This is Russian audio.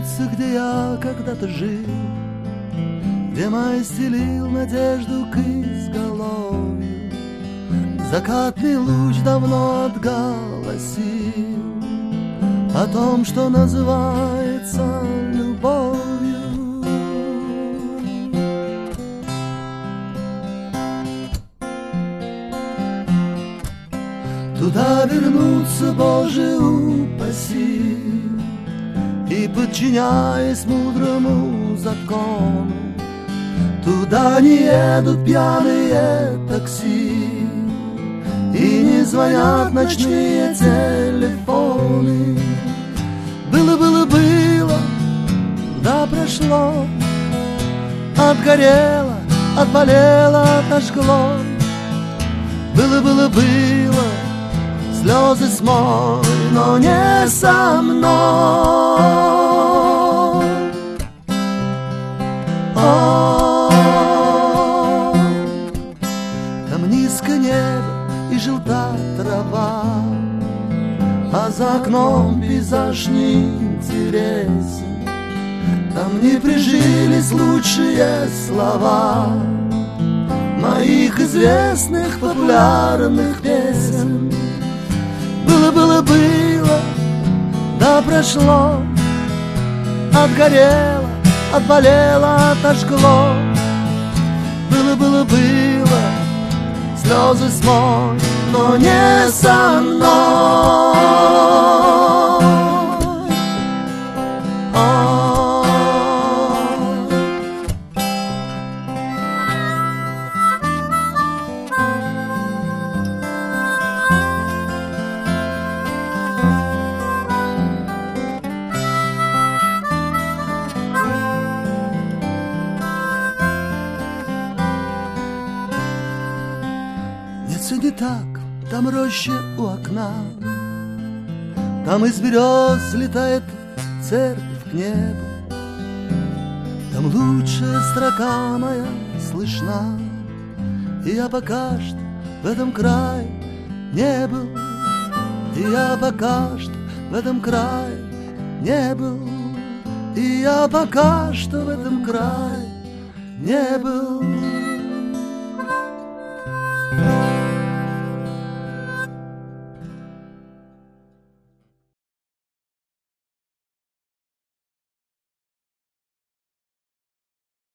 улице, где я когда-то жил, где май стелил надежду к изголовью. Закатный луч давно отголосил о том, что называется любовью. Туда вернуться, Боже, упаси, и, подчиняясь мудрому закону, туда не едут пьяные такси и не звонят ночные телефоны. Было, да прошло, отгорело, отболело, отожгло. Было, слезы смой, но не со мной. Там низко небо и желта трава, а за окном пейзаж неинтересен. Там не прижились лучшие слова моих известных популярных песен. Было, да прошло, отгорело, отболело, отожгло. Было, слезы смой, но не со мной. Не так, там роща у окна, там из берез летает церковь к небу. Там лучшая строка моя слышна, и я пока что в этом крае не был. И я пока что в этом крае не был. И я пока что в этом крае не был.